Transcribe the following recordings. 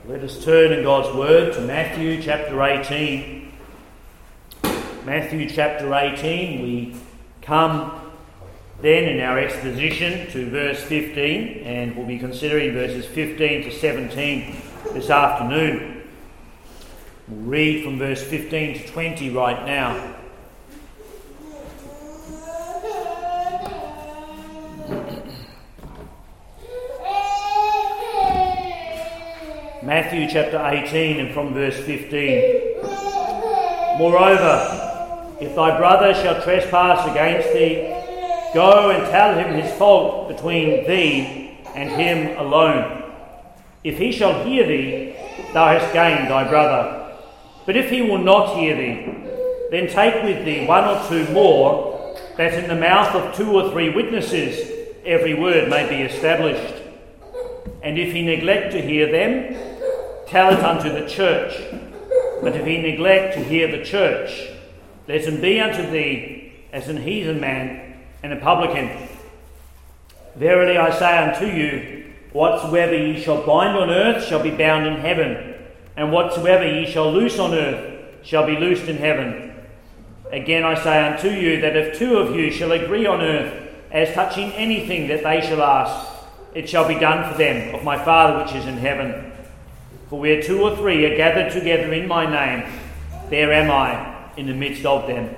Let us turn in God's Word to Matthew chapter 18. Matthew chapter 18, we come then in our exposition to verse 15, and we'll be considering verses 15 to 17 this afternoon. We'll read from verse 15 to 20 right now. Matthew chapter 18 and from verse 15. Moreover, if thy brother shall trespass against thee, go and tell him his fault between thee and him alone. If he shall hear thee, thou hast gained thy brother. But if he will not hear thee, then take with thee one or two more, that in the mouth of 2 or 3 witnesses every word may be established. And if he neglect to hear them, tell it unto the church. But if he neglect to hear the church, let him be unto thee as an heathen man and a publican. Verily I say unto you, whatsoever ye shall bind on earth shall be bound in heaven, and whatsoever ye shall loose on earth shall be loosed in heaven. Again I say unto you, that if 2 of you shall agree on earth as touching anything that they shall ask, it shall be done for them of my Father which is in heaven. For where 2 or 3 are gathered together in my name, there am I in the midst of them.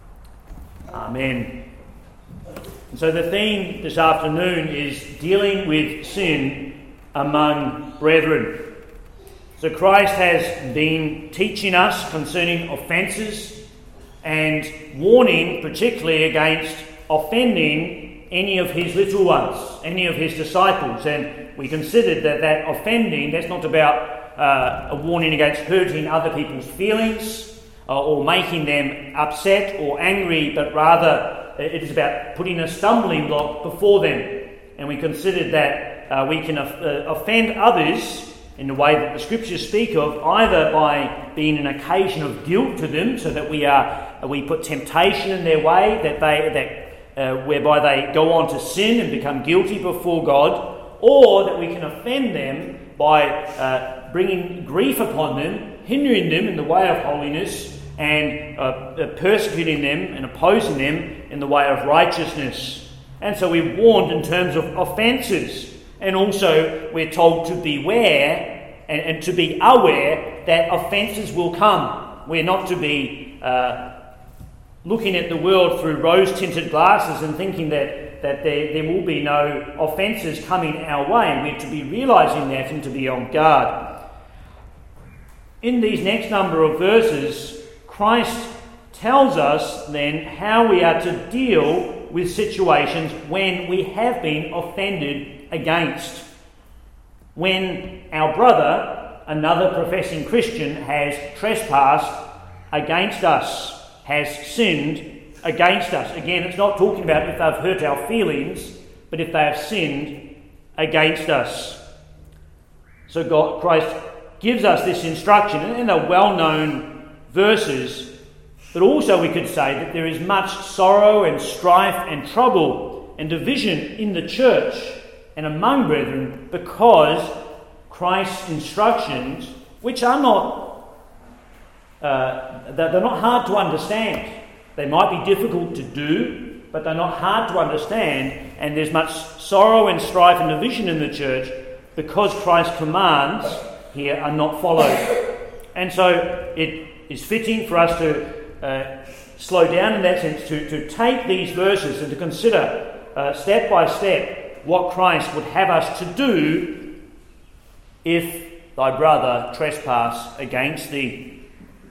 Amen. And so the theme this afternoon is dealing with sin among brethren. So Christ has been teaching us concerning offences and warning particularly against offending any of his little ones, any of his disciples. And we considered that offending, that's not about a warning against hurting other people's feelings or making them upset or angry, but rather it is about putting a stumbling block before them. And we considered that we can offend others in the way that the Scriptures speak of, either by being an occasion of guilt to them, so that we put temptation in their way, whereby they go on to sin and become guilty before God, or that we can offend them by bringing grief upon them, hindering them in the way of holiness, and persecuting them and opposing them in the way of righteousness. And so we've warned in terms of offences, and also we're told to beware and to be aware that offences will come. We're not to be looking at the world through rose-tinted glasses and thinking that there will be no offences coming our way, and we're to be realising that and to be on guard. In these next number of verses, Christ tells us then how we are to deal with situations when we have been offended against. When our brother, another professing Christian, has trespassed against us, has sinned against us. Again, it's not talking about if they've hurt our feelings, but if they have sinned against us. So Christ gives us this instruction in the well-known verses, but also we could say that there is much sorrow and strife and trouble and division in the church and among brethren because Christ's instructions, which are they're not hard to understand. They might be difficult to do, but they're not hard to understand, and there's much sorrow and strife and division in the church because Christ's commands here are not followed. And so it is fitting for us to slow down in that sense, to take these verses and to consider step by step what Christ would have us to do if thy brother trespass against thee.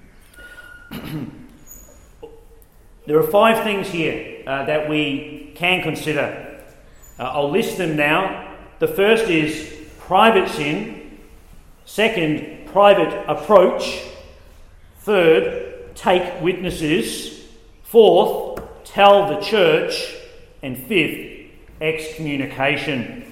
There are 5 things here that we can consider. I'll list them now. The first is private sin. Second, private approach. Third, take witnesses. Fourth, tell the church. And fifth, excommunication.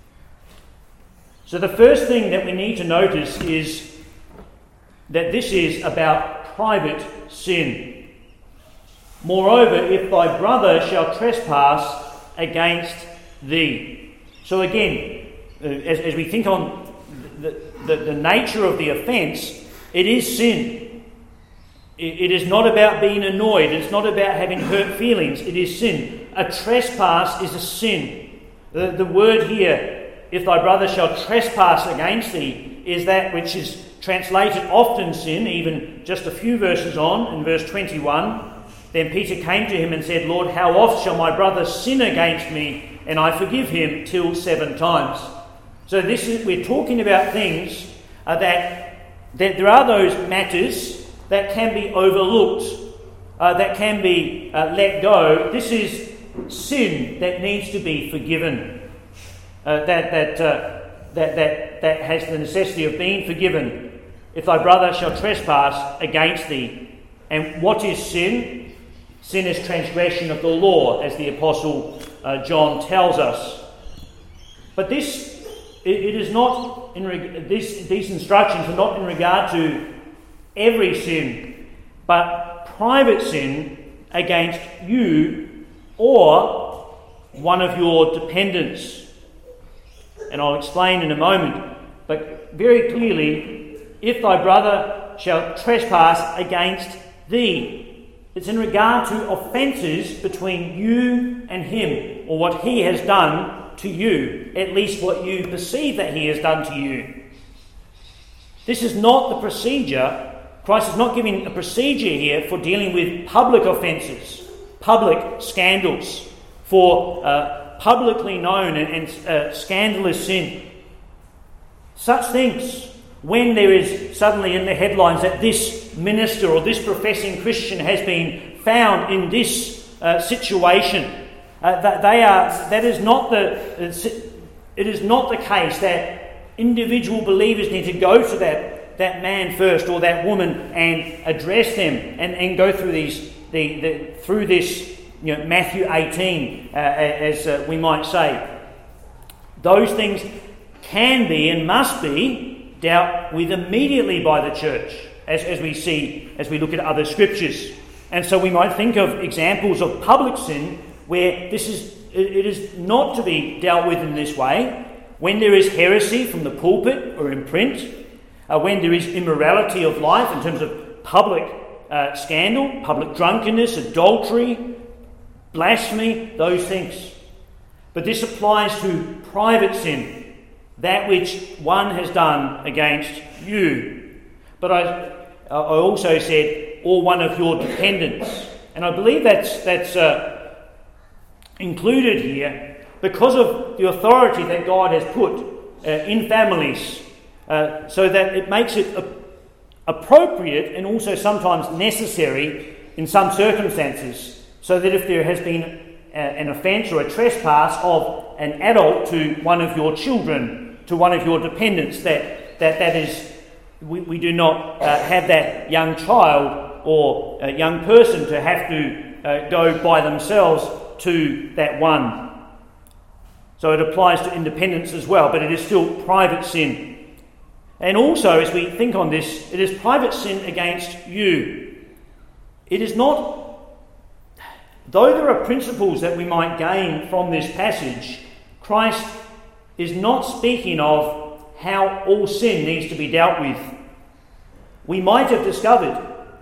So the first thing that we need to notice is that this is about private sin. Moreover, if thy brother shall trespass against thee. So again, as we think on the nature of the offence, it is sin. It is not about being annoyed. It's not about having hurt feelings. It is sin. A trespass is a sin. The word here, if thy brother shall trespass against thee, is that which is translated often sin, even just a few verses on, in verse 21. Then Peter came to him and said, Lord, how oft shall my brother sin against me, and I forgive him till 7 times? So we're talking about things that there are those matters that can be overlooked, that can be let go. This is sin that needs to be forgiven, that has the necessity of being forgiven. If thy brother shall trespass against thee. And what is sin? Sin is transgression of the law, as the Apostle John tells us. But these instructions are not in regard to every sin, but private sin against you or one of your dependents. And I'll explain in a moment, but very clearly, if thy brother shall trespass against thee, it's in regard to offences between you and him, or what he has done to you, at least what you perceive that he has done to you. This is not the procedure. Christ is not giving a procedure here for dealing with public offences, public scandals, for publicly known and scandalous sin. Such things, when there is suddenly in the headlines that this minister or this professing Christian has been found in this situation, it is not the case that individual believers need to go to that man first or that woman and address them and go through through this Matthew 18 as we might say. Those things can be and must be dealt with immediately by the church, as we look at other scriptures. And so we might think of examples of public sin where it is not to be dealt with in this way. When there is heresy from the pulpit or in print, when there is immorality of life in terms of public scandal, public drunkenness, adultery, blasphemy, those things. But this applies to private sin, that which one has done against you. But I also said, or one of your dependents. And I believe that's included here because of the authority that God has put in families, so that it makes it appropriate and also sometimes necessary in some circumstances, so that if there has been an offence or a trespass of an adult to one of your children, to one of your dependents, that is, we do not have that young child or a young person to have to go by themselves to that one. So it applies to independence as well, but it is still private sin. And also, as we think on this, it is private sin against you. It is not, though there are principles that we might gain from this passage, Christ is not speaking of how all sin needs to be dealt with. We might have discovered,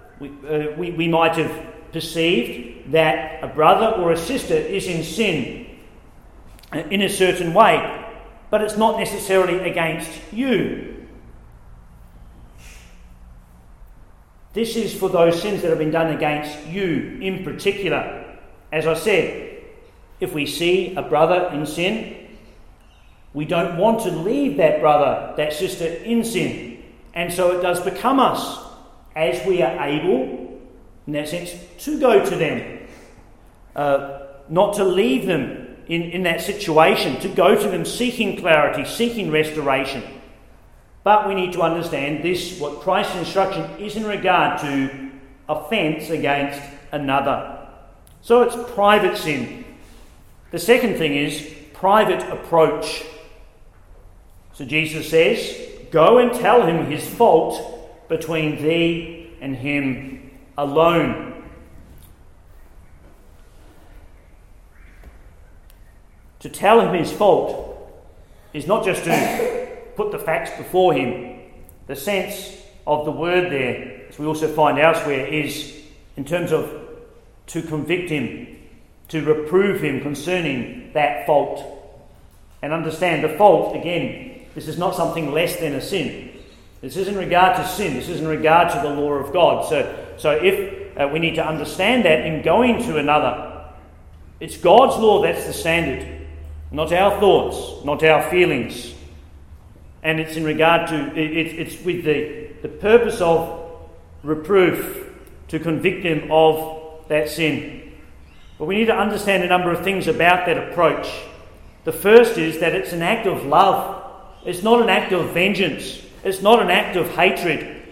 we might have perceived that a brother or a sister is in sin in a certain way, but it's not necessarily against you. This is for those sins that have been done against you in particular. As I said, if we see a brother in sin, we don't want to leave that brother, that sister in sin. And so it does become us, as we are able, in that sense, to go to them. Not to leave them in that situation, to go to them seeking clarity, seeking restoration. But we need to understand this, what Christ's instruction is in regard to offence against another. So it's private sin. The second thing is private approach. So Jesus says, go and tell him his fault between thee and him alone. To tell him his fault is not just to put the facts before him, the sense of the word there, as we also find elsewhere, is in terms of to convict him, to reprove him concerning that fault. And understand the fault, again, this is not something less than a sin. This is in regard to sin. This is in regard to the law of God. So if we need to understand that in going to another, it's God's law that's the standard, not our thoughts, not our feelings. And it's in regard to, it's with the purpose of reproof, to convict him of that sin. But we need to understand a number of things about that approach. The first is that it's an act of love. It's not an act of vengeance. It's not an act of hatred.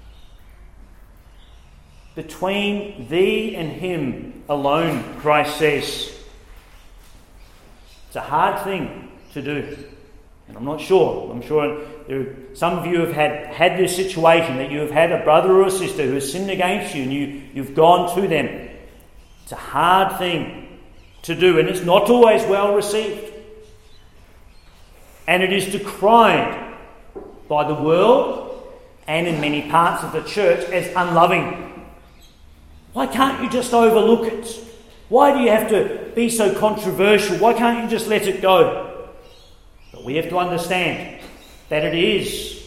Between thee and him alone, Christ says. It's a hard thing to do. And I'm sure some of you have had this situation, that you have had a brother or a sister who has sinned against you and you've gone to them. It's a hard thing to do, and it's not always well received. And it is decried by the world and in many parts of the church as unloving. Why can't you just overlook it? Why do you have to be so controversial? Why can't you just let it go? But we have to understand that it is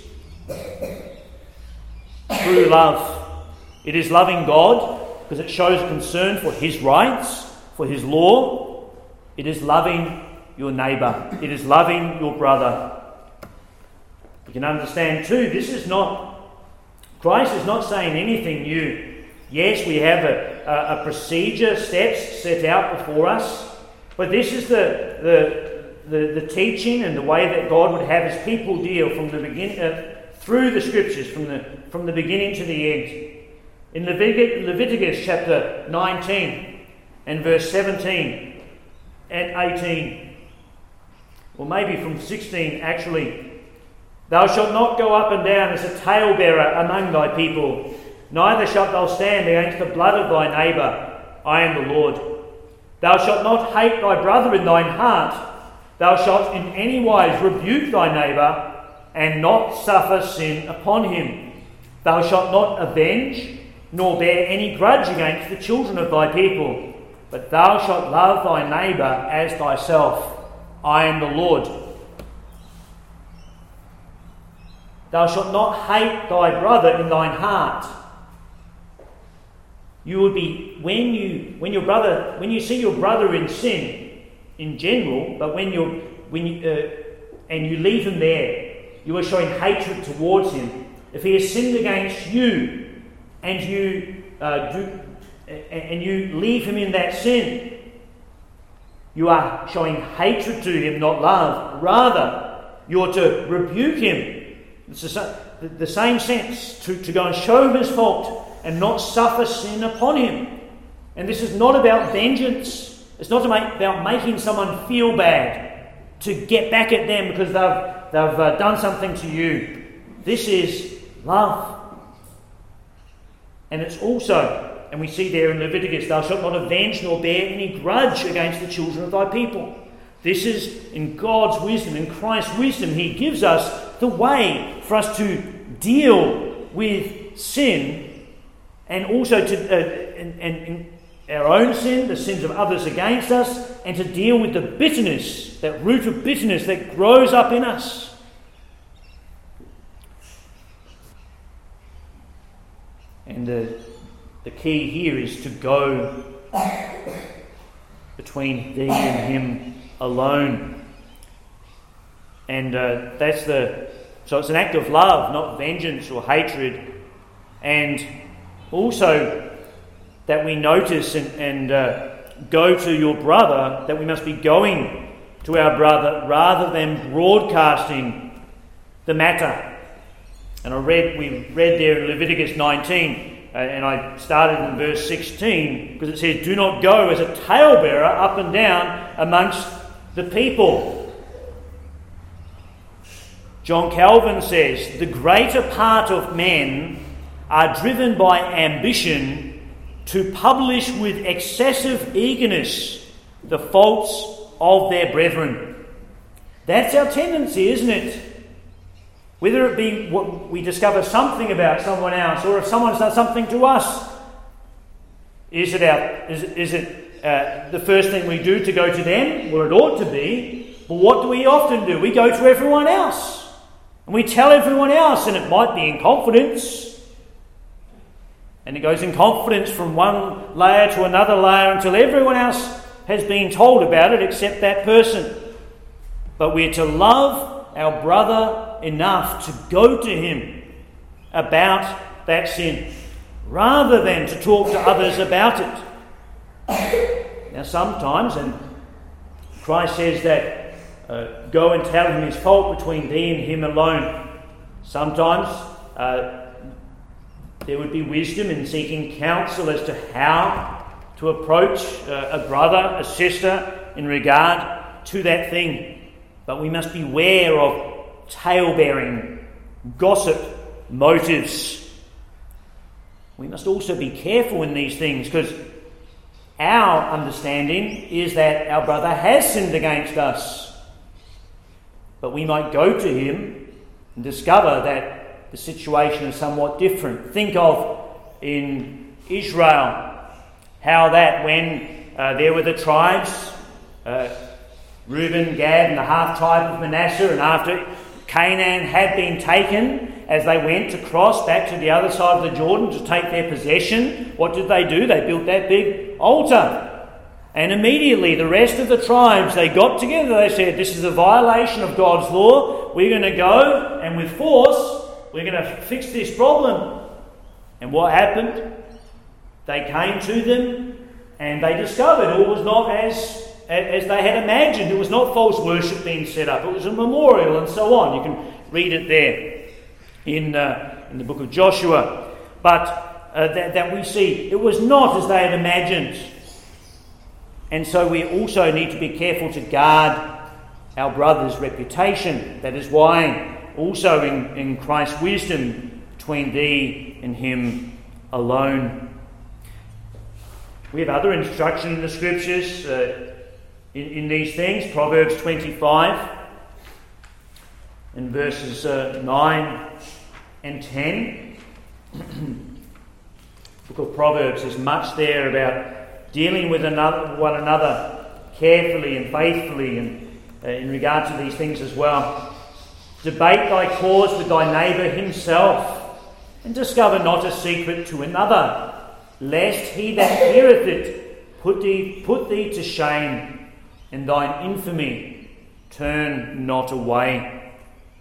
true love. It is loving God because it shows concern for his rights, for his law. It is loving your neighbour. It is loving your brother. You can understand too, Christ is not saying anything new. Yes, we have a procedure, steps set out before us, but this is the teaching and the way that God would have his people deal from the beginning, through the scriptures, from the beginning to the end. In Leviticus chapter 19 and verse 17 and 18, or maybe from 16 actually, thou shalt not go up and down as a talebearer among thy people, neither shalt thou stand against the blood of thy neighbour. I am the Lord. Thou shalt not hate thy brother in thine heart. Thou shalt in any wise rebuke thy neighbour, and not suffer sin upon him. Thou shalt not avenge, nor bear any grudge against the children of thy people, but thou shalt love thy neighbour as thyself. I am the Lord. Thou shalt not hate thy brother in thine heart. You would be, when you see your brother in sin, in general, but when you leave him there, you are showing hatred towards him. If he has sinned against you, and you leave him in that sin, you are showing hatred to him, not love. Rather, you are to rebuke him. It's the same sense, to go and show him his fault and not suffer sin upon him. And this is not about vengeance. It's not about making someone feel bad, to get back at them because they've done something to you. This is love. And it's also, and we see there in Leviticus, thou shalt not avenge nor bear any grudge against the children of thy people. This is in God's wisdom, in Christ's wisdom. He gives us the way for us to deal with sin, and also to our own sin, the sins of others against us, and to deal with the bitterness, that root of bitterness that grows up in us. And the key here is to go between thee and him alone. And so it's an act of love, not vengeance or hatred. And also that we notice and go to your brother, that we must be going to our brother rather than broadcasting the matter. And we read there in Leviticus 19, and I started in verse 16, because it says, do not go as a talebearer up and down amongst the people. John Calvin says, the greater part of men are driven by ambition to publish with excessive eagerness the faults of their brethren. That's our tendency, isn't it? Whether it be what we discover something about someone else, or if someone's done something to us, is it the first thing we do to go to them? Well, it ought to be. But what do we often do? We go to everyone else. And we tell everyone else, and it might be in confidence. And it goes in confidence from one layer to another layer until everyone else has been told about it except that person. But we're to love our brother enough to go to him about that sin, rather than to talk to others about it. Now sometimes, and Christ says that go and tell him his fault between thee and him alone. Sometimes there would be wisdom in seeking counsel as to how to approach a brother, a sister, in regard to that thing. But we must beware of tale-bearing, gossip motives. We must also be careful in these things, because our understanding is that our brother has sinned against us. But we might go to him and discover that the situation is somewhat different. Think of in Israel how that when there were the tribes, Reuben, Gad and the half-tribe of Manasseh, and after Canaan had been taken, as they went to cross back to the other side of the Jordan to take their possession, what did they do? They built that big altar. And immediately the rest of the tribes, they got together, they said, this is a violation of God's law, we're going to go and with force we're going to fix this problem. And what happened? They came to them and they discovered all was not as they had imagined. It was not false worship being set up. It was a memorial and so on. You can read it there in the book of Joshua. But that we see it was not as they had imagined. And so we also need to be careful to guard our brother's reputation. That is why also in Christ's wisdom between thee and him alone. We have other instruction in the Scriptures in these things. Proverbs 25 and verses 9 and 10. Book of Proverbs, there's much there about dealing with one another carefully and faithfully, and in regard to these things as well. Debate thy cause with thy neighbour himself, and discover not a secret to another, lest he that heareth it put thee to shame, and thine infamy turn not away.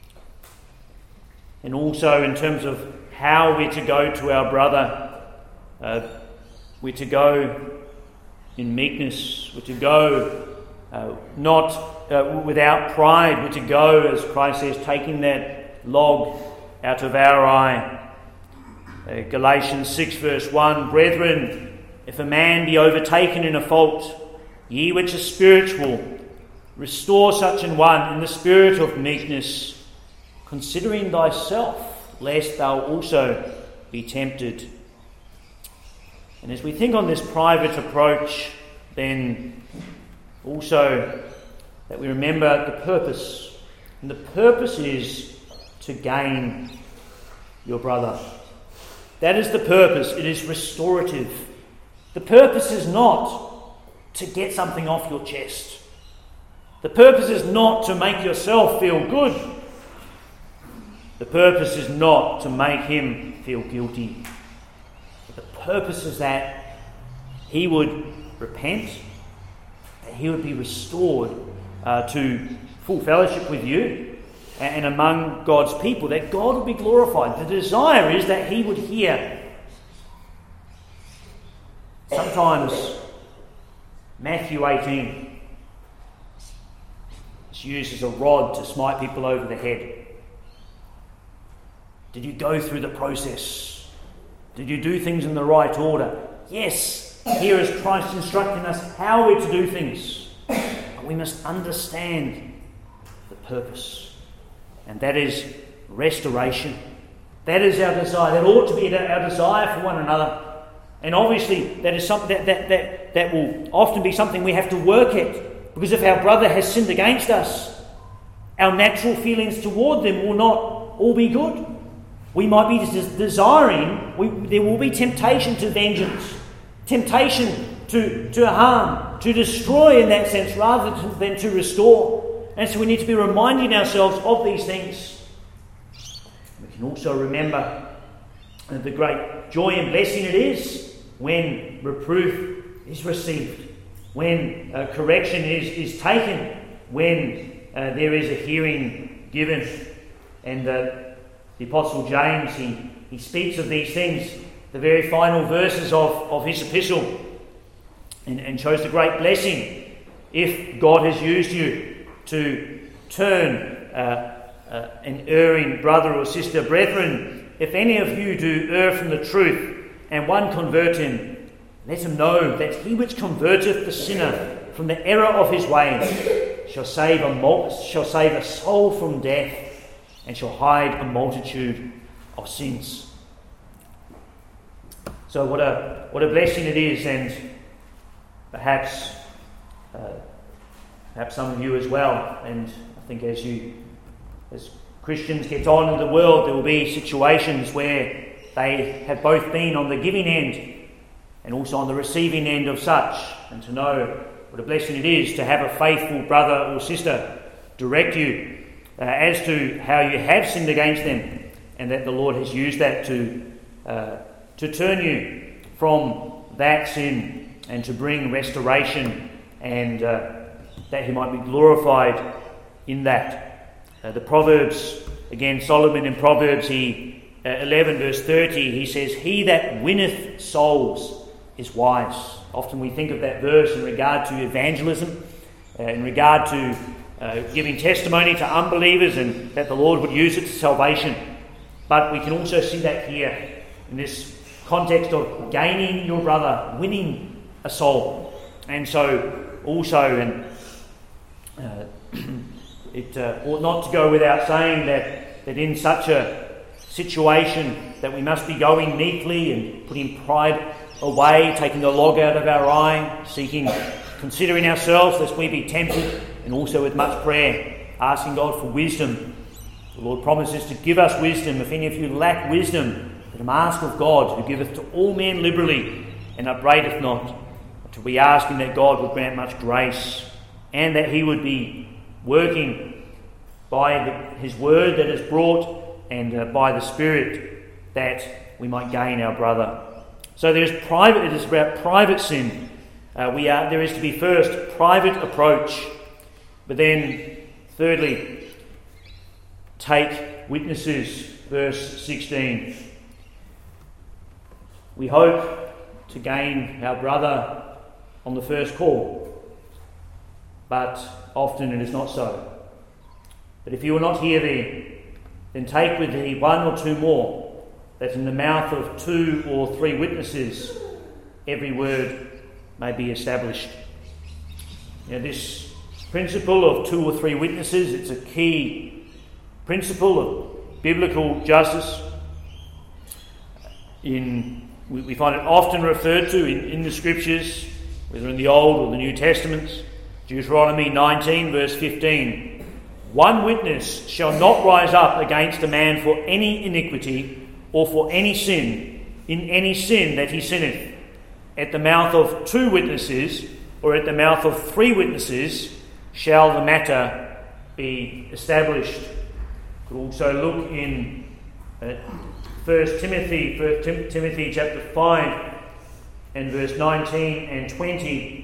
And also in terms of how we're to go to our brother, we're to go in meekness, we're to go not without pride, we're to go, as Christ says, taking that log out of our eye. Galatians 6 verse 1, Brethren, if a man be overtaken in a fault, ye which are spiritual, restore such an one in the spirit of meekness, considering thyself, lest thou also be tempted. And as we think on this private approach, then also that we remember the purpose. And the purpose is to gain your brother. That is the purpose. It is restorative. The purpose is not to get something off your chest. The purpose is not to make yourself feel good. The purpose is not to make him feel guilty. The purpose is that he would repent, that he would be restored to full fellowship with you and among God's people, that God would be glorified. The desire is that he would hear. Sometimes Matthew 18 is used as a rod to smite people over the head. Did you go through the process? Did you do things in the right order? Yes, here is Christ instructing us how we're to do things. But we must understand the purpose. And that is restoration. That is our desire. That ought to be our desire for one another. And obviously that is something that will often be something we have to work at. Because if our brother has sinned against us, our natural feelings toward them will all be good. We might be desiring, there will be temptation to vengeance, temptation to harm, to destroy in that sense rather than to restore. And so we need to be reminding ourselves of these things. We can also remember the great joy and blessing it is when reproof is received, when correction is taken, when there is a hearing given. And the Apostle James, he speaks of these things, the very final verses of his epistle, and shows the great blessing if God has used you to turn an erring brother or sister. Brethren, if any of you do err from the truth, and one convert him, let him know that he which converteth the sinner from the error of his ways shall save a soul from death, and shall hide a multitude of sins. So what a blessing it is, and perhaps some of you as well. And I think as Christians get on in the world, there will be situations where they have both been on the giving end and also on the receiving end of such. And to know what a blessing it is to have a faithful brother or sister direct you as to how you have sinned against them, and that the Lord has used that to turn you from that sin and to bring restoration, and that he might be glorified in that. The Proverbs, again, Solomon in Proverbs 11 verse 30, he says, "He that winneth souls is wise." Often we think of that verse in regard to evangelism, in regard to giving testimony to unbelievers, and that the Lord would use it to salvation. But we can also see that here in this context of gaining your brother, winning a soul. And so also, it ought not to go without saying that in such a situation that we must be going meekly and putting pride away, taking the log out of our eye, considering ourselves lest we be tempted, and also with much prayer, asking God for wisdom. The Lord promises to give us wisdom. If any of you lack wisdom, let him ask of God, who giveth to all men liberally and upbraideth not. To be asking that God would grant much grace, and that he would be working by his word that is brought, and by the Spirit, that we might gain our brother. So it is about private sin. There is to be first private approach, but then thirdly, take witnesses. Verse 16. We hope to gain our brother on the first call, but often it is not so. But if you are not here then take with thee one or two more, that in the mouth of 2 or 3 witnesses every word may be established. This principle of 2 or 3 witnesses, it's a key principle of biblical justice. We find it often referred to in the Scriptures, whether in the Old or the New Testaments. Deuteronomy 19 verse 15. One witness shall not rise up against a man for any iniquity or for any sin, in any sin that he sinneth. At the mouth of 2 witnesses, or at the mouth of 3 witnesses, shall the matter be established. You could also look in 1 Timothy chapter 5 and verse 19 and 20.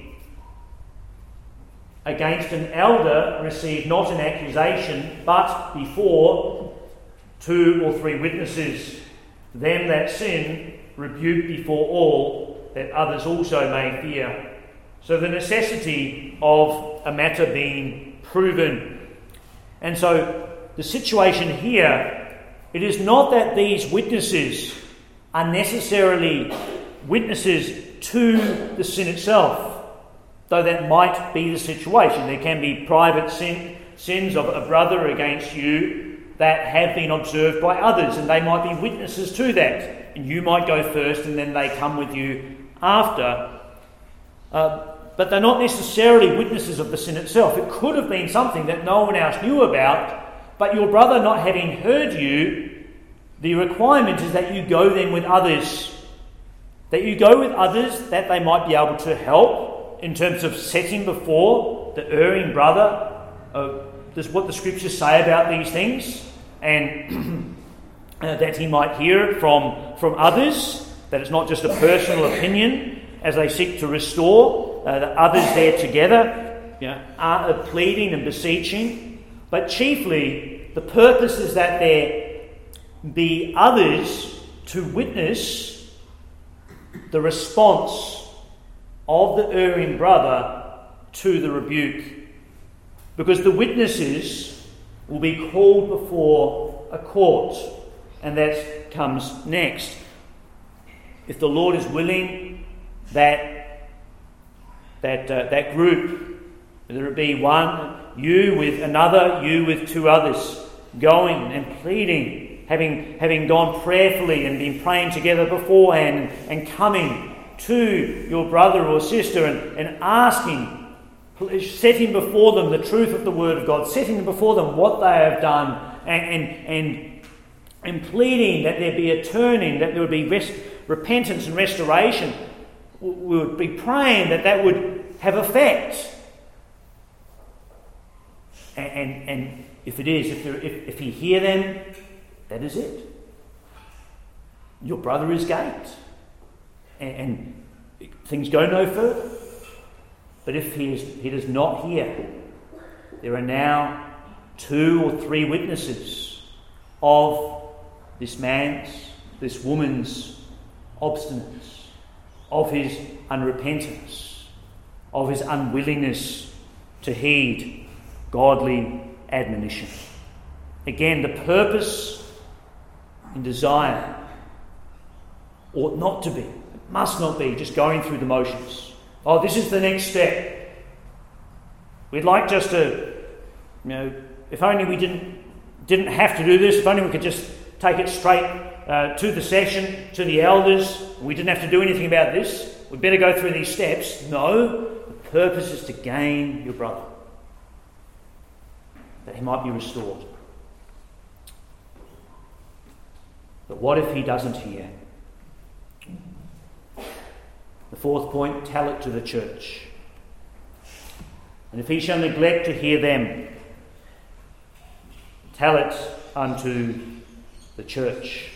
Against an elder receive not an accusation, but before 2 or 3 witnesses. Them that sin rebuke before all, that others also may fear. So the necessity of a matter being proven. And so the situation here, it is not that these witnesses are necessarily witnesses to the sin itself, though that might be the situation. There can be private sins of a brother against you that have been observed by others, and they might be witnesses to that. And you might go first, and then they come with you after. But they're not necessarily witnesses of the sin itself. It could have been something that no one else knew about, But your brother not having heard you, the requirement is that you go then with others. That you go with others that they might be able to help in terms of setting before the erring brother what the scriptures say about these things, and that he might hear it from others, that it's not just a personal opinion as they seek to restore the others there together, are pleading and beseeching. But chiefly, the purpose is that there be others to witness the response of the erring brother to the rebuke. Because the witnesses will be called before a court, and that comes next. If the Lord is willing, that group, whether it be one, you with another, you with two others, going and pleading, having gone prayerfully and been praying together beforehand, and coming to your brother or sister and asking, setting before them the truth of the Word of God, setting before them what they have done, and pleading that there be a turning, that there would be repentance and restoration. We would be praying that would have effect. And if it is, if you hear them, that is it. Your brother is gained, and things go no further. But if he does not hear, there are now 2 or 3 witnesses of this man's, this woman's obstinance, of his unrepentance, of his unwillingness to heed godly admonition. Again, the purpose and desire ought not to be, it must not be just going through the motions. Oh, this is the next step. We'd like just to, if only we didn't have to do this, if only we could just take it straight to the session, to the elders, we didn't have to do anything about this. We'd better go through these steps. No, the purpose is to gain your brother, that he might be restored. But what if he doesn't hear? The 4th point, tell it to the church. And if he shall neglect to hear them, tell it unto the church.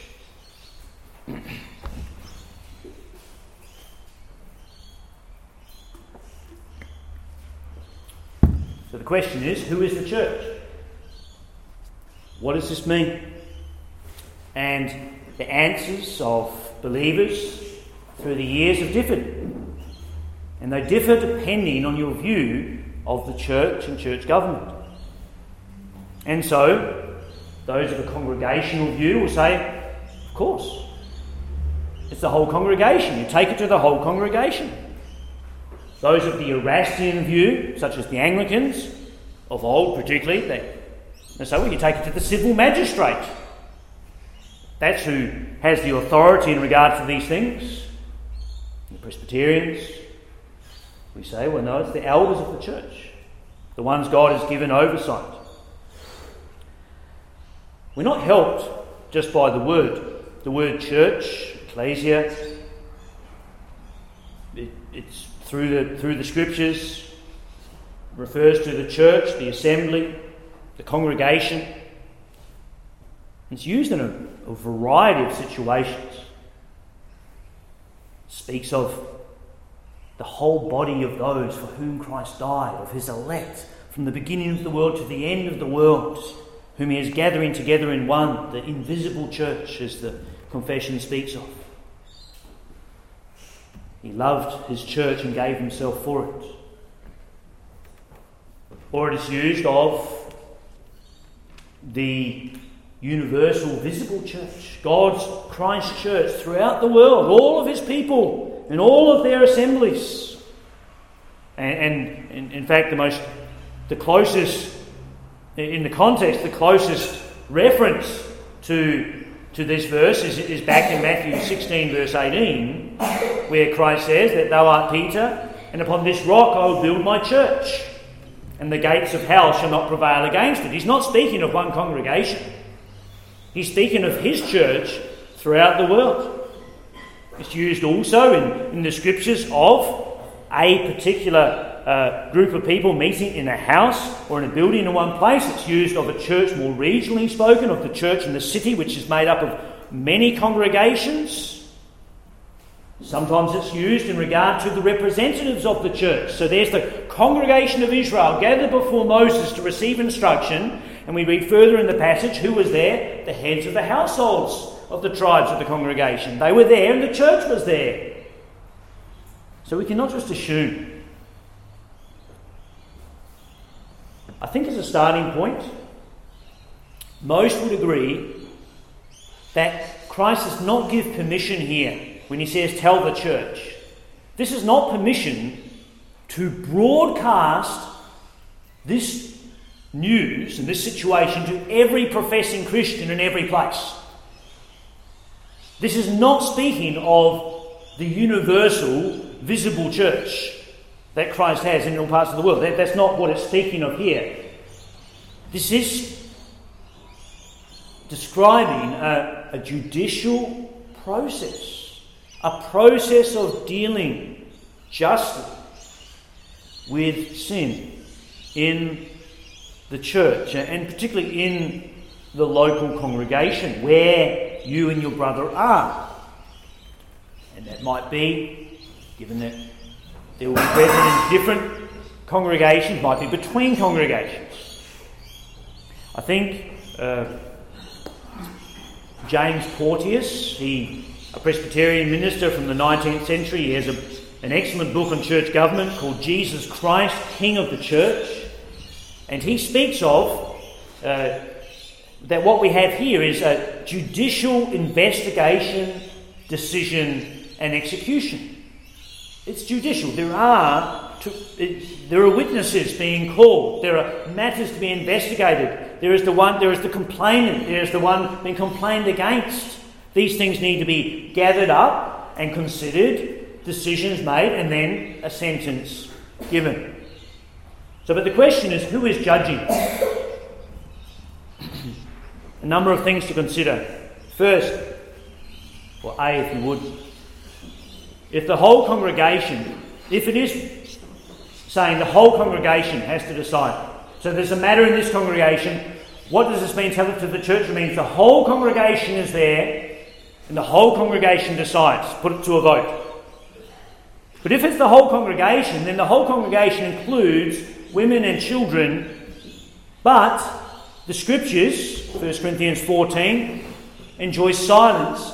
So the question is, who is the church? What does this mean? And the answers of believers through the years have differed. And they differ depending on your view of the church and church government. And so, those of a congregational view will say, of course, it's the whole congregation. You take it to the whole congregation. Those of the Erastian view, such as the Anglicans, of old particularly, they say, well, you take it to the civil magistrate. That's who has the authority in regard to these things. The Presbyterians, we say, well, no, it's the elders of the church, the ones God has given oversight. We're not helped just by the word church, ecclesia. It's through the scriptures, refers to the church, the assembly, the congregation. It's used in a variety of situations. It speaks of the whole body of those for whom Christ died, of his elect, from the beginning of the world to the end of the world, whom he is gathering together in one, the invisible church, as the confession speaks of. He loved his church and gave himself for it. Or it is used of the universal visible church, God's Christ church throughout the world, all of his people and all of their assemblies. And in fact, the closest, in the context, the closest reference to this verse is back in Matthew 16 verse 18, where Christ says that thou art Peter, and upon this rock I will build my church, and the gates of hell shall not prevail against it. He's not speaking of one congregation. He's speaking of his church throughout the world. It's used also in the scriptures of a particular group of people meeting in a house or in a building in one place. It's used of a church more regionally spoken, of the church in the city, which is made up of many congregations. Sometimes it's used in regard to the representatives of the church. So there's the congregation of Israel gathered before Moses to receive instruction, and we read further in the passage, who was there? The heads of the households of the tribes of the congregation. They were there and the church was there. So we cannot just assume. I think as a starting point, most would agree that Christ does not give permission here when he says, tell the church. This is not permission to broadcast this news and this situation to every professing Christian in every place. This is not speaking of the universal, visible church that Christ has in all parts of the world. That's not what it's speaking of here. This is describing a judicial process, a process of dealing justly with sin in the church, and particularly in the local congregation where you and your brother are. And that might be, given that there will be brethren in different congregations, might be between congregations. I think James Porteous, a Presbyterian minister from the 19th century, he has an excellent book on church government called Jesus Christ, King of the Church. And he speaks of that what we have here is a judicial investigation, decision and execution. It's judicial. There are witnesses being called. There are matters to be investigated. There is the complainant. There is the one being complained against. These things need to be gathered up and considered, decisions made, and then a sentence given. But the question is, who is judging? A number of things to consider. First, or A, if you would, if the whole congregation, if it is saying the whole congregation has to decide, so there's a matter in this congregation, what does this mean? Tell it to the church. It means the whole congregation is there and the whole congregation decides, put it to a vote. But if it's the whole congregation, then the whole congregation includes women and children, but the Scriptures, 1 Corinthians 14, enjoins silence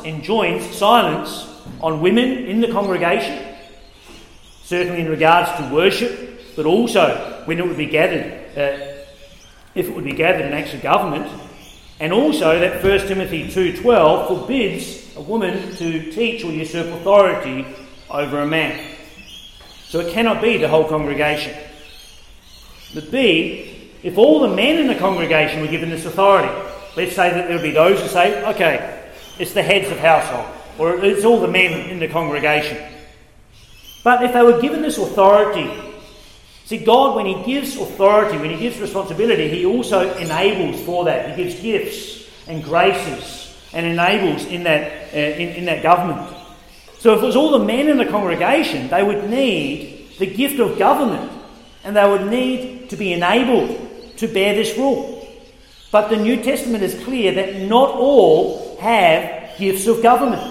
on women in the congregation, certainly in regards to worship, but also when it would be gathered, if it would be gathered in acts of government, and also that 1 Timothy 2:12 forbids a woman to teach or usurp authority over a man. So it cannot be the whole congregation. But B, if all the men in the congregation were given this authority, let's say that there would be those who say, okay, it's the heads of household, or it's all the men in the congregation. But if they were given this authority, see, God, when he gives authority, when he gives responsibility, he also enables for that. He gives gifts and graces and enables in that government. So if it was all the men in the congregation, they would need the gift of government, and they would need to be enabled to bear this rule. But the New Testament is clear that not all have gifts of government.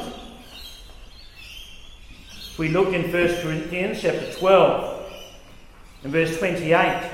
If we look in 1 Corinthians chapter 12 and verse 28,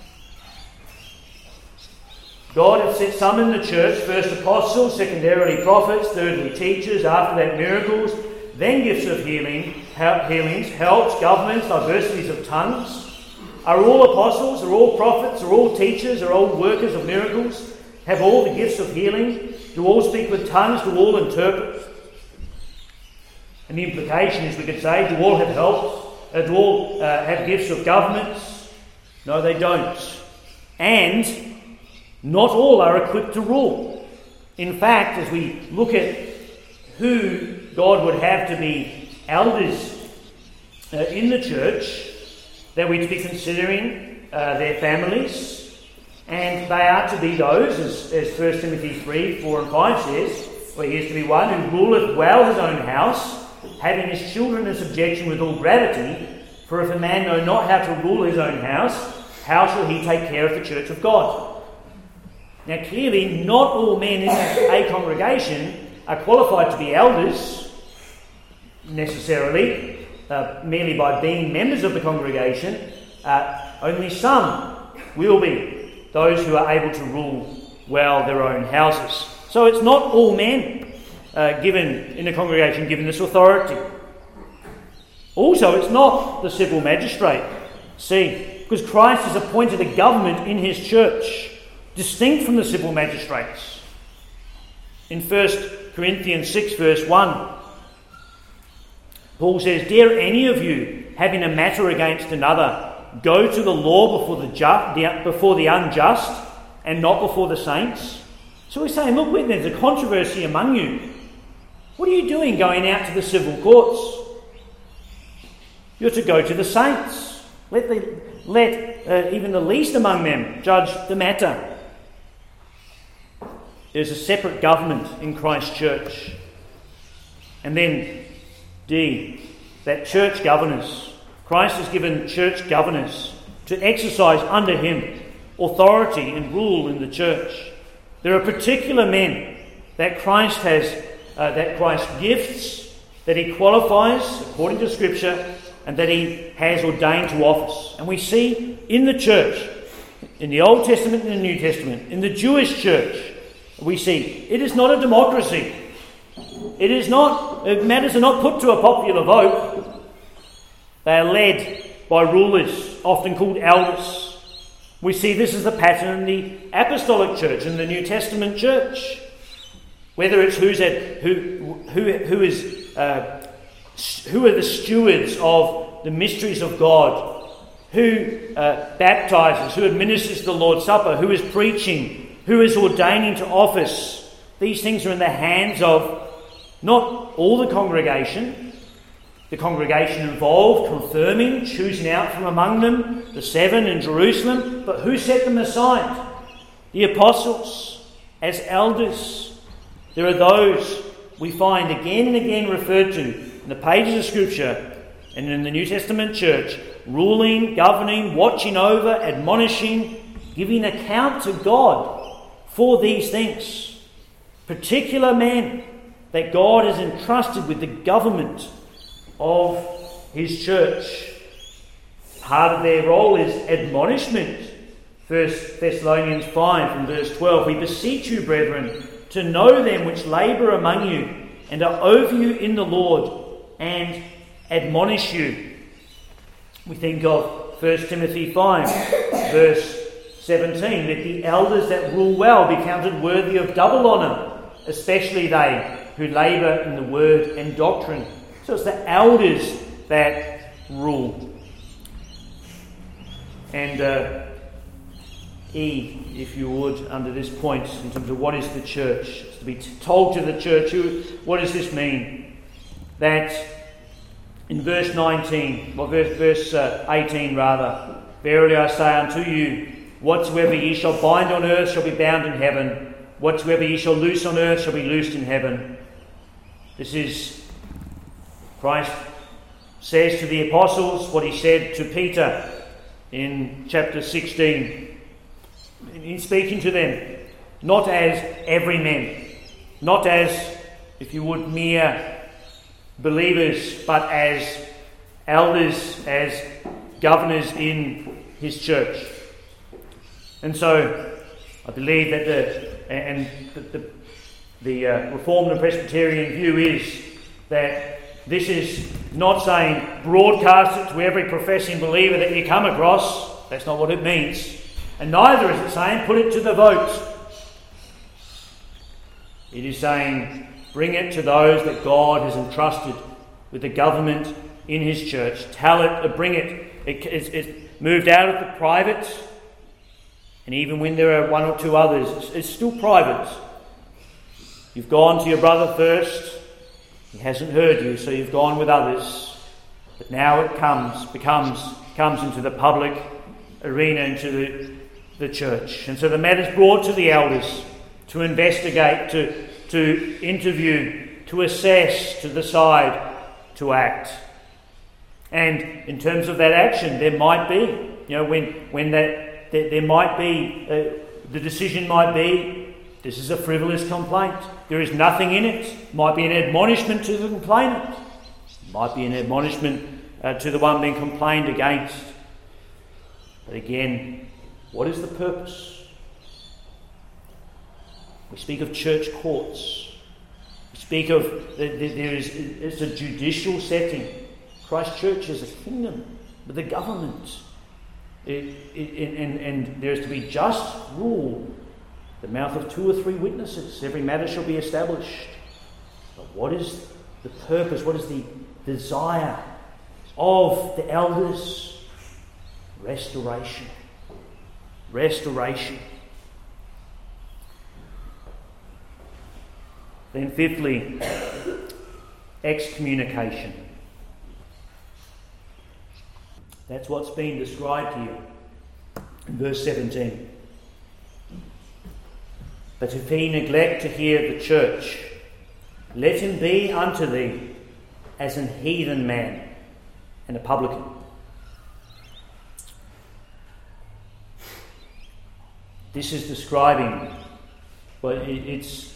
God has set some in the church, first apostles, secondarily prophets, thirdly teachers, after that miracles, then gifts of healings, helps, governments, diversities of tongues. Are all apostles, are all prophets, are all teachers, are all workers of miracles? Have all the gifts of healing? Do all speak with tongues? Do all interpret? And the implication is, we could say, do all have help? Do all have gifts of governments? No, they don't. And not all are equipped to rule. In fact, as we look at who God would have to be elders in the church, that we're to be considering their families, and they are to be those, as 1 Timothy 3, 4 and 5 says, where he is to be one who ruleth well his own house, having his children in subjection with all gravity. For if a man know not how to rule his own house, how shall he take care of the church of God? Now clearly, not all men in a congregation are qualified to be elders, necessarily, merely by being members of the congregation. Only some will be those who are able to rule well their own houses. So it's not all men given in the congregation given this authority. Also, it's not the civil magistrate. See, because Christ has appointed a government in his church, distinct from the civil magistrates. In 1 Corinthians 6 verse 1, Paul says, "Dare any of you, having a matter against another, go to the law before the unjust and not before the saints?" So we're saying, look, there's a controversy among you. What are you doing going out to the civil courts? You're to go to the saints. Let even the least among them judge the matter. There's a separate government in Christ's church. And then D, that church governors. Christ has given church governors to exercise under him authority and rule in the church. There are particular men that Christ gifts, that he qualifies according to Scripture, and that he has ordained to office. And we see in the church, in the Old Testament and the New Testament, in the Jewish church, we see it is not a democracy. Matters are not put to a popular vote. They are led by rulers, often called elders. We see this as a pattern in the Apostolic Church, in the New Testament church. Whether it's who are the stewards of the mysteries of God, who baptizes, who administers the Lord's Supper, who is preaching, who is ordaining to office. These things are in the hands of not all the congregation involved, confirming, choosing out from among them the 7 in Jerusalem, but who set them aside? The apostles, as elders. There are those we find again and again referred to in the pages of Scripture and in the New Testament church, ruling, governing, watching over, admonishing, giving account to God for these things. Particular men that God has entrusted with the government of his church. Part of their role is admonishment. 1 Thessalonians 5 from verse 12, "We beseech you, brethren, to know them which labour among you and are over you in the Lord and admonish you." We think of 1 Timothy 5 verse 17, "Let the elders that rule well be counted worthy of double honour, especially they who labour in the word and doctrine." So it's the elders that rule. And E, if you would, under this point, in terms of what is the church, it's to be told to the church, what does this mean? That in verse 18 rather, "Verily I say unto you, whatsoever ye shall bind on earth shall be bound in heaven, whatsoever ye shall loose on earth shall be loosed in heaven." This is Christ says to the apostles what he said to Peter in chapter 16. In speaking to them, not as every man, not as, if you would, mere believers, but as elders, as governors in his church. And so I believe that the Reformed and Presbyterian view is that this is not saying broadcast it to every professing believer that you come across. That's not what it means. And neither is it saying put it to the vote. It is saying bring it to those that God has entrusted with the government in his church. Tell it, bring it. It's moved out of the private. And even when there are 1 or 2 others, it's still private. You've gone to your brother first. He hasn't heard you, so you've gone with others. But now it comes into the public arena, into the church. And so the matter is brought to the elders to investigate, to interview, to assess, to decide, to act. And in terms of that action, there might be, there might be, the decision might be, this is a frivolous complaint. There is nothing in it. Might be an admonishment to the complainant. Might be an admonishment to the one being complained against. But again, what is the purpose? We speak of church courts. We speak of, it's a judicial setting. Christ Church is a kingdom with a government. And there is to be just rule. The mouth of 2 or 3 witnesses, every matter shall be established. But what is the purpose? What is the desire of the elders? Restoration. Restoration. Then fifthly, excommunication. That's what's been described here in verse 17. But if he neglect to hear the church, let him be unto thee as an heathen man and a publican. This is describing, this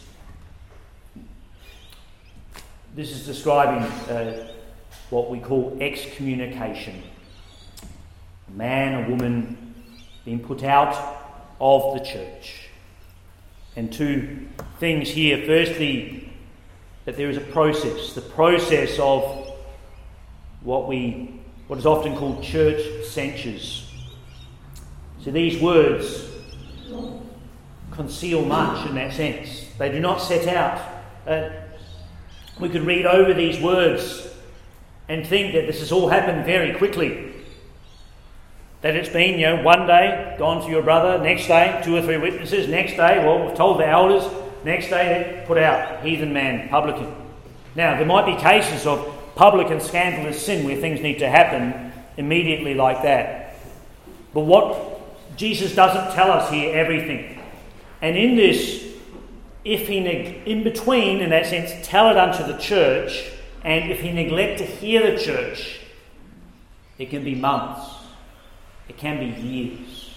is describing what we call excommunication. A man, a woman being put out of the church. And 2 things here. Firstly, that there is a process. The process of what is often called church censures. So these words conceal much in that sense. They do not set out. We could read over these words and think that this has all happened very quickly. That it's been, one day, gone to your brother, next day, 2 or 3 witnesses, next day, we've told the elders, next day, put out, heathen man, publican. Now, there might be cases of public and scandalous sin where things need to happen immediately like that. But what Jesus doesn't tell us here everything. And in this, if he, in between, in that sense, tell it unto the church, and if he neglect to hear the church, it can be months. It can be years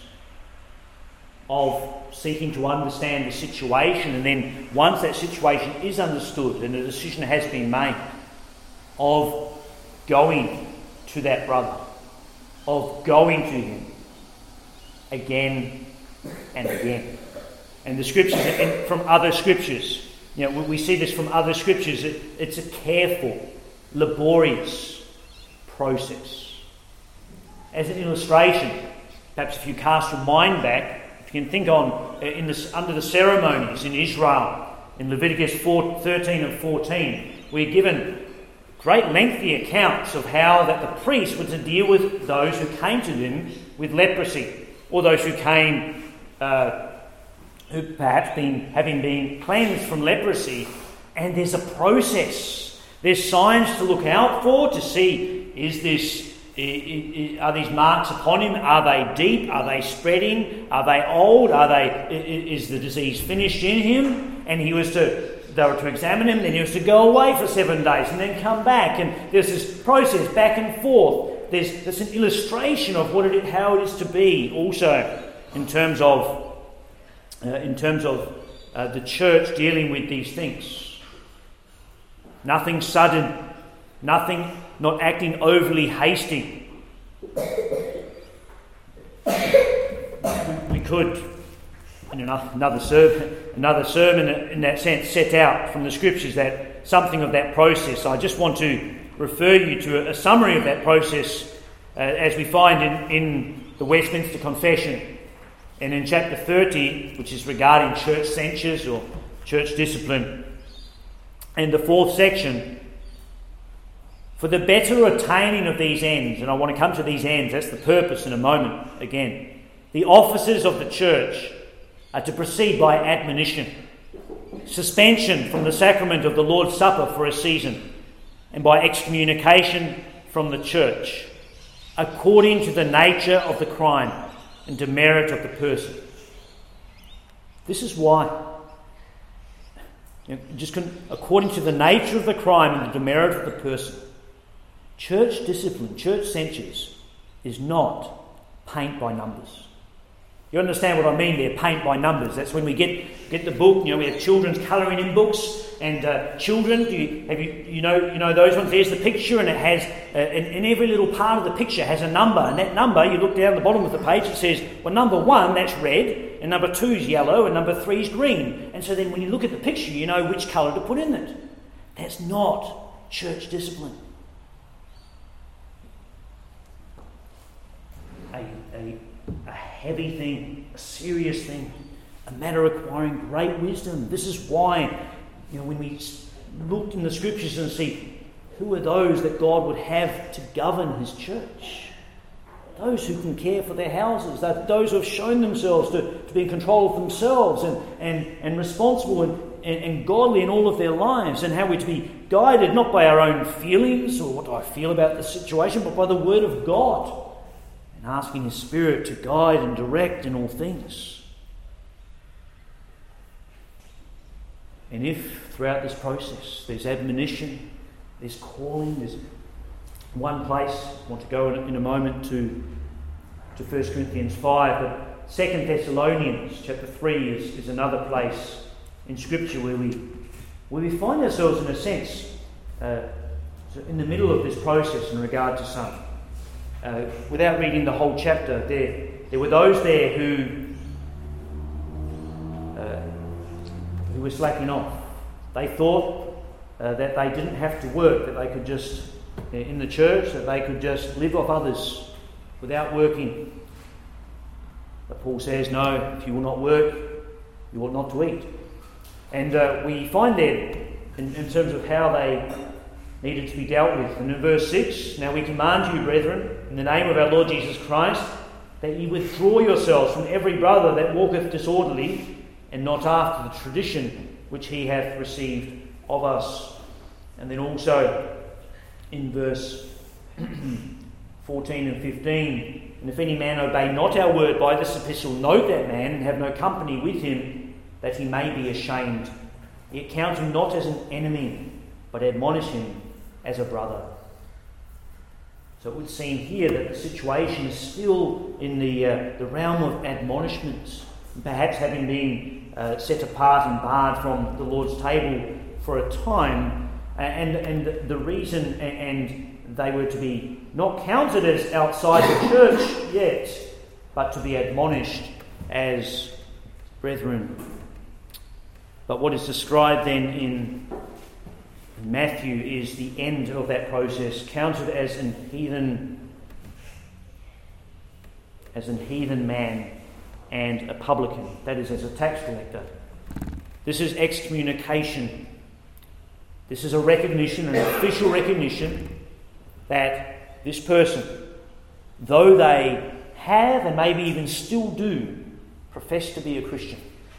of seeking to understand the situation, and then once that situation is understood and a decision has been made, of going to that brother, of going to him again and again. And the scriptures, and from other scriptures, we see this from other scriptures, it's a careful, laborious process. As an illustration, perhaps if you cast your mind back, if you can think under the ceremonies in Israel, in Leviticus 13 and 14, we're given great lengthy accounts of how that the priest were to deal with those who came to them with leprosy, or those who came, who perhaps having been cleansed from leprosy. And there's a process. There's signs to look out for to see, are these marks upon him? Are they deep? Are they spreading? Are they old? Is the disease finished in him? And they were to examine him, then he was to go away for 7 days and then come back. And there's this process back and forth. There's an illustration of how it is to be also in terms of the church dealing with these things. Nothing sudden, not acting overly hasty. We could, in another sermon in that sense, set out from the scriptures that something of that process. I just want to refer you to a summary of that process as we find in the Westminster Confession and in chapter 30, which is regarding church censures or church discipline. And the 4th section, for the better attaining of these ends, and I want to come to these ends, that's the purpose in a moment again. The officers of the church are to proceed by admonition, suspension from the sacrament of the Lord's Supper for a season, and by excommunication from the church, according to the nature of the crime, and demerit of the person. This is why, according to the nature of the crime and the demerit of the person, church discipline, church censures, is not paint by numbers. You understand what I mean there, paint by numbers. That's when we get the book, we have children's colouring in books, and children, you know those ones, there's the picture, and it has, in every little part of the picture has a number, and that number, you look down the bottom of the page, it says, well, number 1, that's red, and number 2 is yellow, and number 3 is green. And so then when you look at the picture, you know which colour to put in it. That's not church discipline. A heavy thing, a serious thing, a matter requiring great wisdom. This is why, when we look in the scriptures and see who are those that God would have to govern his church, those who can care for their houses, those who have shown themselves to be in control of themselves and responsible and godly in all of their lives, and how we're to be guided not by our own feelings or what do I feel about the situation, but by the word of God, and asking his Spirit to guide and direct in all things. And if throughout this process there's admonition, there's calling, there's one place, I want to go in a moment to 1 Corinthians 5, but 2 Thessalonians chapter 3 is another place in Scripture where we find ourselves in a sense in the middle of this process in regard to some. Without reading the whole chapter, there were those there who were slacking off. They thought that they didn't have to work, that they could just, in the church, that they could just live off others without working. But Paul says, no, if you will not work, you ought not to eat. And we find there, in terms of how they needed to be dealt with. And in verse 6, now we command you, brethren, in the name of our Lord Jesus Christ, that ye withdraw yourselves from every brother that walketh disorderly, and not after the tradition which he hath received of us. And then also in verse 14 and 15, and if any man obey not our word by this epistle, note that man, and have no company with him, that he may be ashamed. Yet count him not as an enemy, but admonish him as a brother. So it would seem here that the situation is still in the realm of admonishment, perhaps having been set apart and barred from the Lord's table for a time, and the reason, and they were to be not counted as outside the church yet, but to be admonished as brethren. But what is described then in Matthew is the end of that process, counted as an heathen man and a publican, that is, as a tax collector. This is excommunication. This is a recognition, an official recognition, that this person, though they have and maybe even still do profess to be a Christian,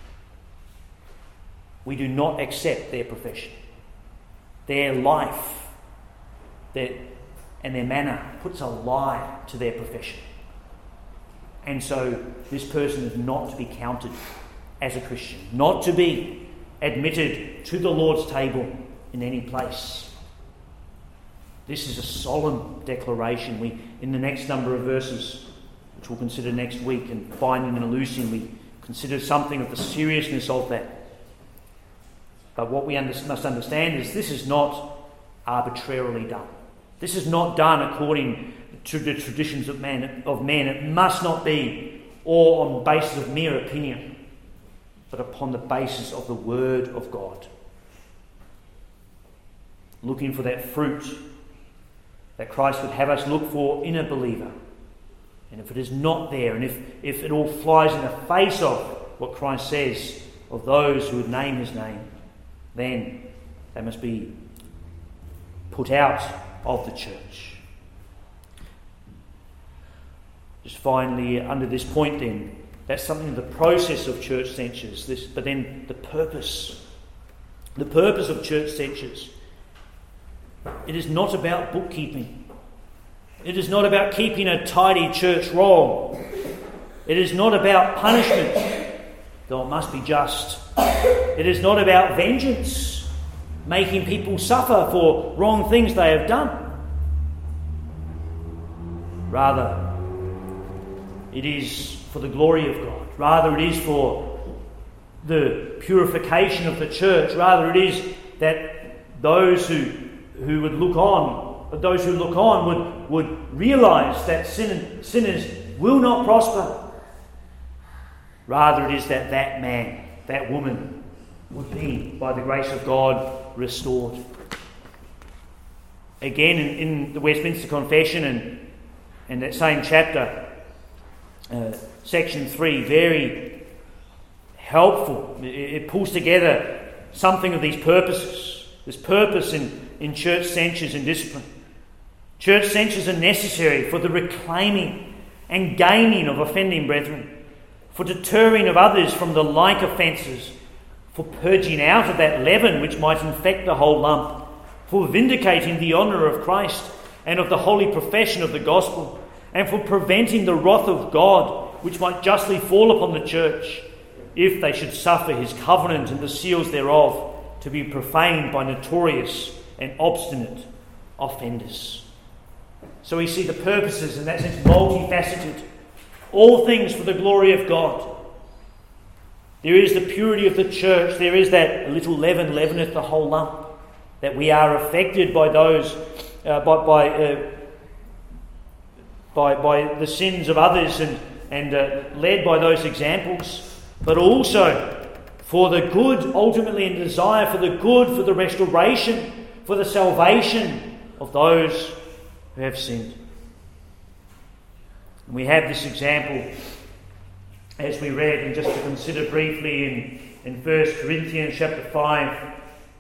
we do not accept their profession. Their life and their manner puts a lie to their profession. And so this person is not to be counted as a Christian, not to be admitted to the Lord's table in any place. This is a solemn declaration. In the next number of verses, which we'll consider next week, and binding and loosing, we consider something of the seriousness of that. But what we must understand is this is not arbitrarily done. This is not done according to the traditions of men. It must not be or on the basis of mere opinion, but upon the basis of the Word of God. Looking for that fruit that Christ would have us look for in a believer. And if it is not there, and if it all flies in the face of what Christ says of those who would name his name, then they must be put out of the church. Just finally, under this point then, that's something of the process of church censures. But then the purpose of church censures. It is not about bookkeeping. It is not about keeping a tidy church roll. It is not about punishment, though it must be just. It is not about vengeance, making people suffer for wrong things they have done. Rather, it is for the glory of God. Rather, it is for the purification of the church. Rather, it is that those who would look on would realise that sinners will not prosper. Rather, it is that man, that woman, would be, by the grace of God, restored. Again, in the Westminster Confession and that same chapter, section 3, very helpful. It pulls together something of these purposes. This purpose in church censures and discipline. Church censures are necessary for the reclaiming and gaining of offending brethren, for deterring of others from the like offences, for purging out of that leaven which might infect the whole lump, for vindicating the honour of Christ and of the holy profession of the gospel, and for preventing the wrath of God which might justly fall upon the church, if they should suffer his covenant and the seals thereof to be profaned by notorious and obstinate offenders. So we see the purposes, in that sense, multifaceted. All things for the glory of God. There is the purity of the church. There is that little leaven leaveneth the whole lump. That we are affected by those, by the sins of others and led by those examples. But also for the good, ultimately, and desire for the good, for the restoration, for the salvation of those who have sinned. We have this example, as we read, and just to consider briefly in 1 Corinthians chapter 5,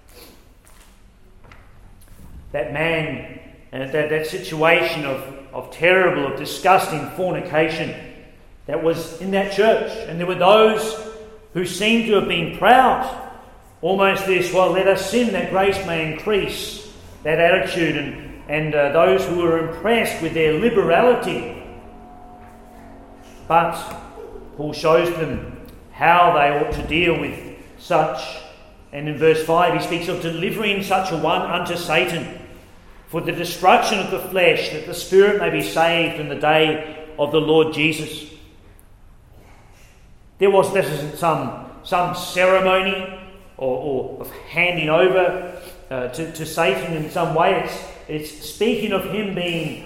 that man, that situation of terrible, of disgusting fornication that was in that church. And there were those who seemed to have been proud, almost this, well, let us sin that grace may increase, that attitude, and those who were impressed with their liberality. But Paul shows them how they ought to deal with such. And in verse 5 he speaks of delivering such a one unto Satan for the destruction of the flesh, that the spirit may be saved in the day of the Lord Jesus. This isn't some ceremony or of handing over to Satan in some way. It's speaking of him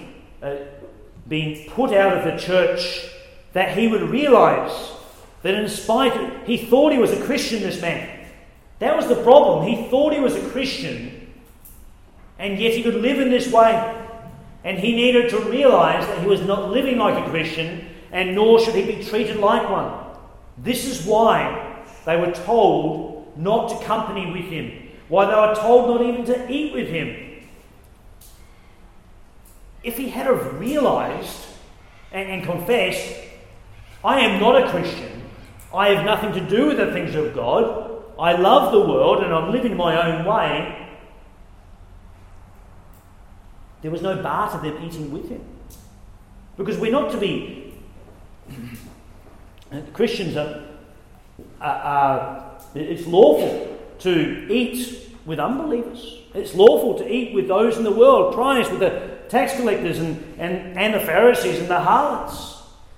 being put out of the church, that he would realise that in spite of, he thought he was a Christian, this man. That was the problem. He thought he was a Christian, and yet he could live in this way. And he needed to realise that he was not living like a Christian, and nor should he be treated like one. This is why they were told not to company with him, why they were told not even to eat with him. If he had have realised and confessed, I am not a Christian, I have nothing to do with the things of God, I love the world and I'm living my own way, there was no bar to them eating with him. Because we're not to be... Christians are it's lawful to eat with unbelievers. It's lawful to eat with those in the world, Christ, with the tax collectors and the Pharisees and the harlots.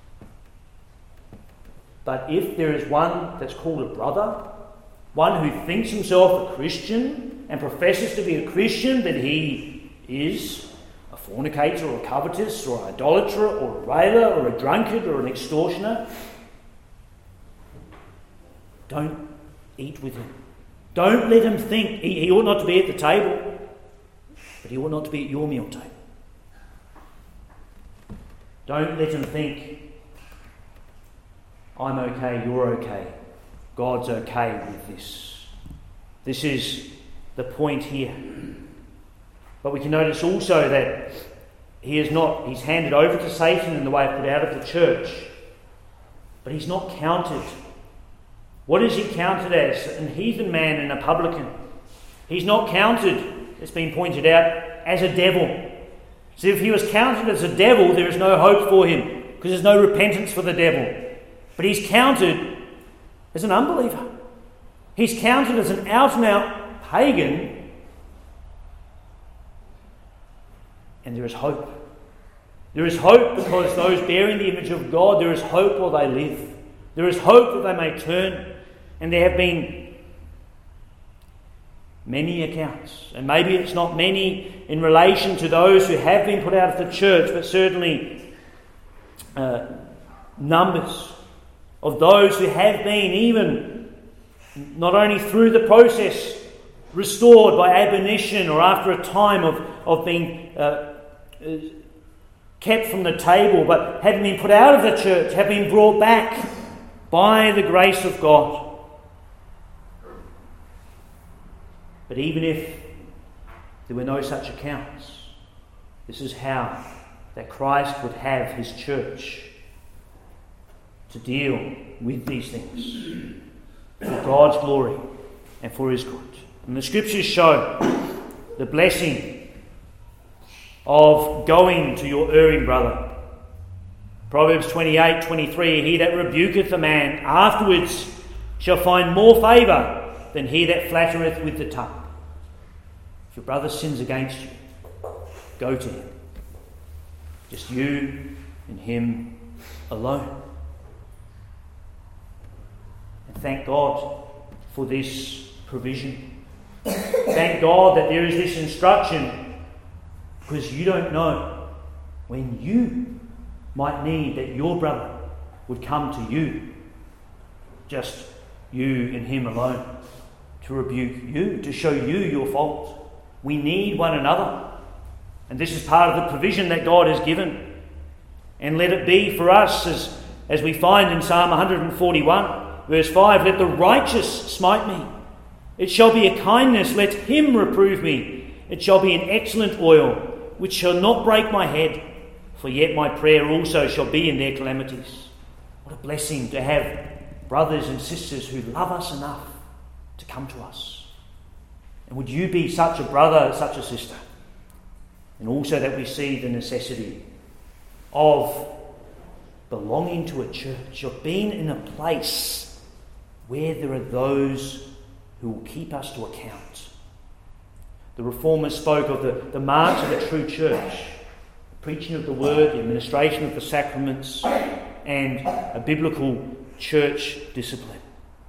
But if there is one that's called a brother, one who thinks himself a Christian and professes to be a Christian, that he is a fornicator or covetous or an idolater or a railer or a drunkard or an extortioner, don't eat with him. Don't let him think he ought not to be at the table, but he ought not to be at your meal table. Don't let him think, I'm okay, you're okay, God's okay with this. This is the point here. But we can notice also that he's handed over to Satan in the way of put out of the church, but he's not counted. What is he counted as? An heathen man and a publican. He's not counted, it's been pointed out, as a devil. So if he was counted as a devil, there is no hope for him, because there's no repentance for the devil. But he's counted as an unbeliever. He's counted as an out-and-out pagan. And there is hope. There is hope because those bearing the image of God, there is hope while they live. There is hope that they may turn. And there have been many accounts, and maybe it's not many in relation to those who have been put out of the church, but certainly numbers of those who have been, even not only through the process, restored by admonition or after a time of being kept from the table, but having been put out of the church, have been brought back by the grace of God. But even if there were no such accounts, this is how that Christ would have his church to deal with these things for God's glory and for his good. And the scriptures show the blessing of going to your erring brother. Proverbs 28:23, he that rebuketh a man afterwards shall find more favour than he that flattereth with the tongue. If your brother sins against you, go to him. Just you and him alone. And thank God for this provision. Thank God that there is this instruction, because you don't know when you might need that your brother would come to you, just you and him alone, to rebuke you, to show you your fault. We need one another. And this is part of the provision that God has given. And let it be for us, as we find in Psalm 141, verse 5, let the righteous smite me. It shall be a kindness, let him reprove me. It shall be an excellent oil, which shall not break my head, for yet my prayer also shall be in their calamities. What a blessing to have brothers and sisters who love us enough to come to us. And would you be such a brother, such a sister? And also that we see the necessity of belonging to a church, of being in a place where there are those who will keep us to account. The Reformers spoke of the marks of a true church: the preaching of the word, the administration of the sacraments, and a biblical church discipline.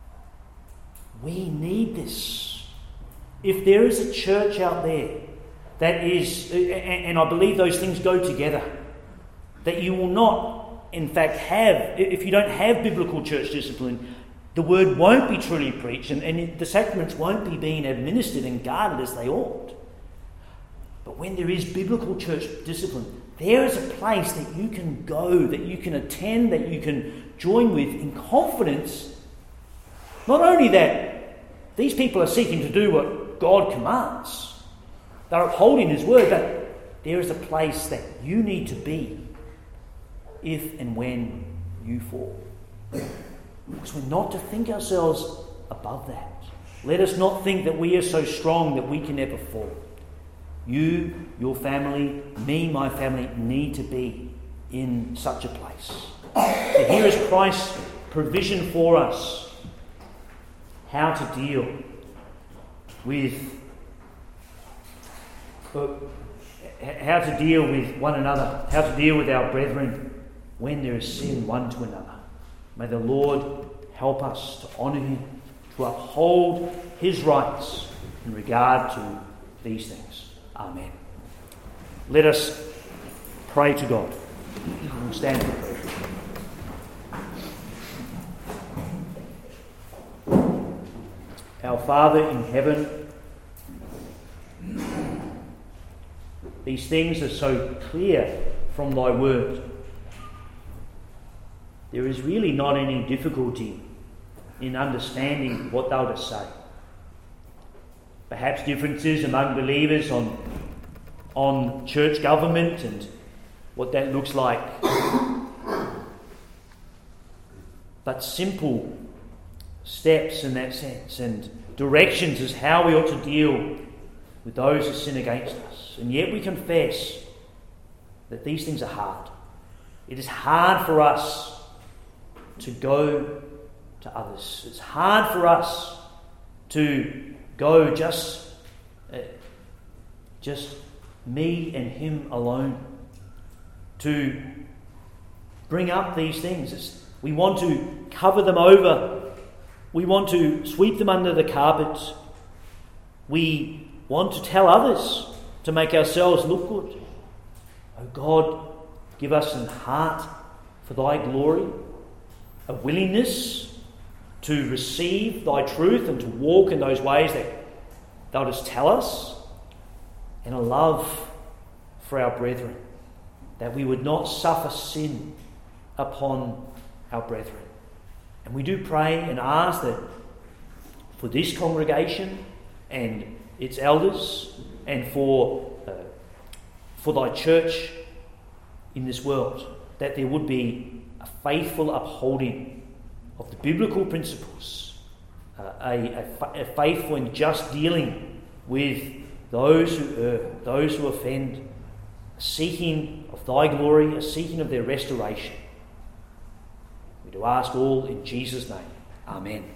We need this. If there is a church out there that is, and I believe those things go together, that you will not, in fact, have, if you don't have biblical church discipline, the word won't be truly preached, and the sacraments won't be being administered and guarded as they ought. But when there is biblical church discipline, there is a place that you can go, that you can attend, that you can join with in confidence. Not only that these people are seeking to do what God commands, they're upholding his word, but there is a place that you need to be if and when you fall. Because we're not to think ourselves above that. Let us not think that we are so strong that we can never fall. You, your family, me, my family, need to be in such a place. So here is Christ's provision for us, how to deal with one another, how to deal with our brethren when there is sin one to another. May the Lord help us to honour him, to uphold his rights in regard to these things. Amen. Let us pray to God. We'll stand for prayer. Our Father in heaven, these things are so clear from thy word. There is really not any difficulty in understanding what thou dost say. Perhaps differences among believers on church government and what that looks like. But simple steps in that sense and directions as how we ought to deal with those who sin against us. And yet we confess that these things are hard. It is hard for us to go to others. It's hard for us to go just me and him alone, to bring up these things. We want to cover them over. We want to sweep them under the carpet. We want to tell others to make ourselves look good. Oh God, give us a heart for thy glory, a willingness to receive thy truth and to walk in those ways that thou dost tell us, and a love for our brethren, that we would not suffer sin upon our brethren. And we do pray and ask that for this congregation and its elders, and for thy church in this world, that there would be a faithful upholding of the biblical principles, a faithful and just dealing with those who err, those who offend, a seeking of thy glory, a seeking of their restoration. We do ask all in Jesus' name. Amen.